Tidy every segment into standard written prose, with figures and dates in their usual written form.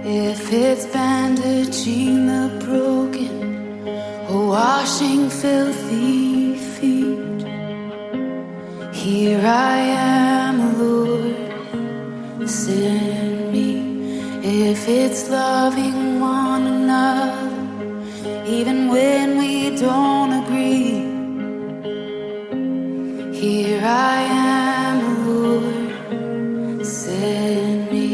If it's bandaging the broken or washing filthy feet, here I am, Lord, send me. If it's loving one another, even when we don't agree, here I am, Lord, send me.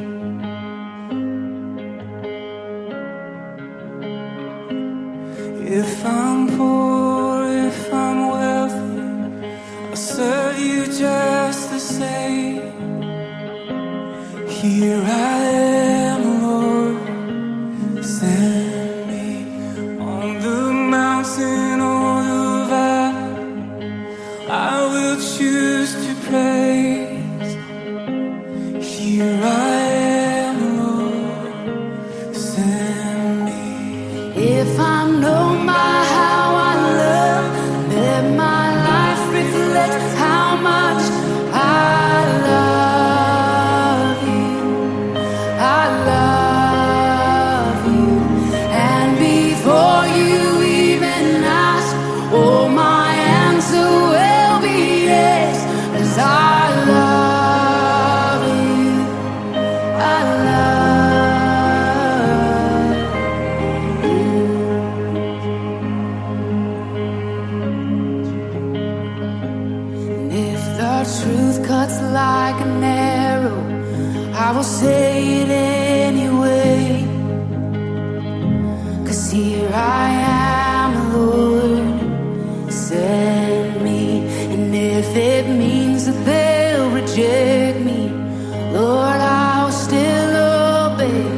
If I'm poor, if I'm wealthy, I'll serve you just the same. Here I am, Lord, send me. On the mountain or the valley, I will choose to praise. Here I am, Lord, send me. If I'm known by how I love, let my life reflect how much I love you. I love you. And before you even ask, oh, my answer will be yes, 'cause I love you. I love you. If the truth cuts like an arrow, I will say it anyway. 'Cause here I am, Lord, send me. And if it means that they'll reject me, Lord, I'll still obey.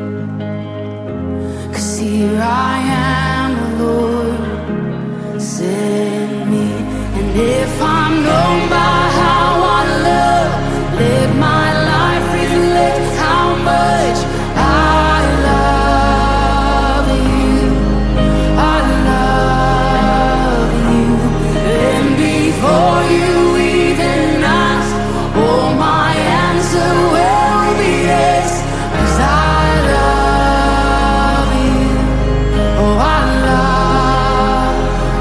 'Cause here I am, Lord, send me. And if I'm known by how I love, let my life reflect how much I love you. I love you. And before you even ask, oh, my answer will be yes, 'cause I love you. Oh, I love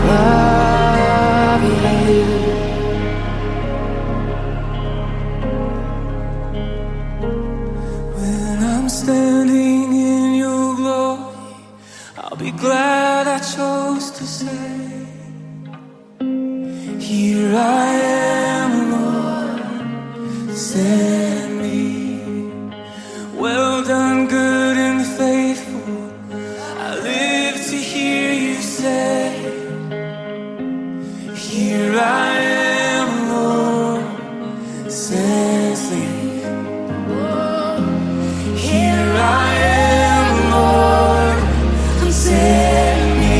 you. When I'm standing in your glory, I'll be glad I chose to say, here I am, Lord, send me. Well done, good and faithful, I live to hear you say, here I am, Lord, send me. Here I am, Lord, send me.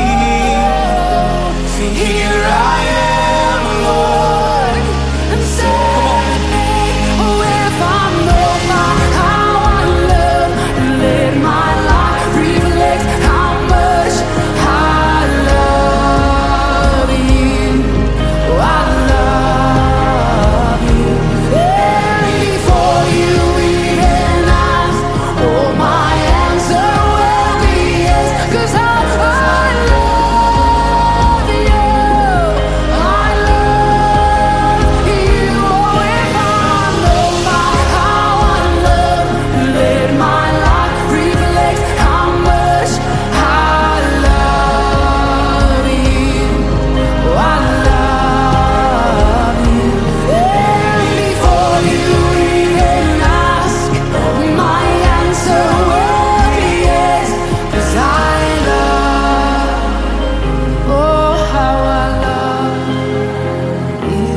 Here I am, Lord, send me. Oh, if I'm known by how I love, let my life reflect how much I love you. Oh, I love you. And before you even ask, oh, my answer will be yes, 'cause I love you. I love you. Oh, if I'm known by how I love, let my life reflect how much I love you. Oh, I love you. And before you even ask, my answer will be yes, 'cause I love, oh, how I love you.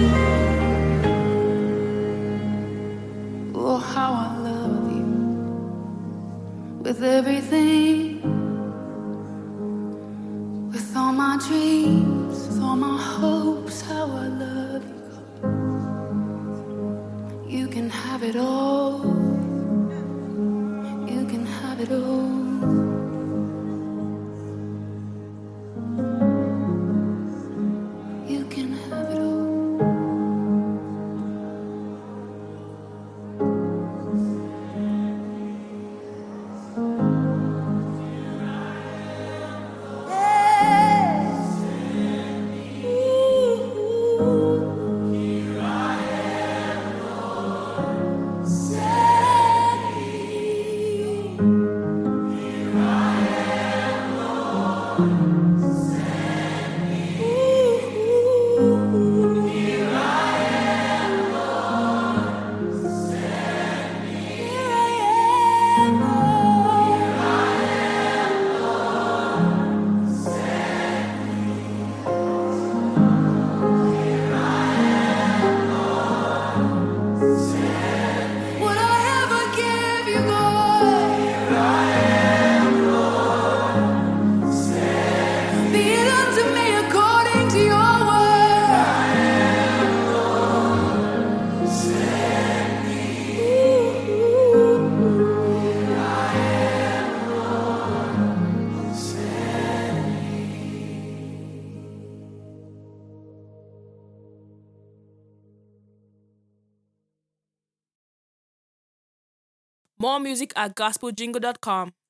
Oh, how I love you. With everything, with all my dreams, with all my hopes, how I love you. You can have it all. You can have it all. You can have it all. More music at gospeljingle.com.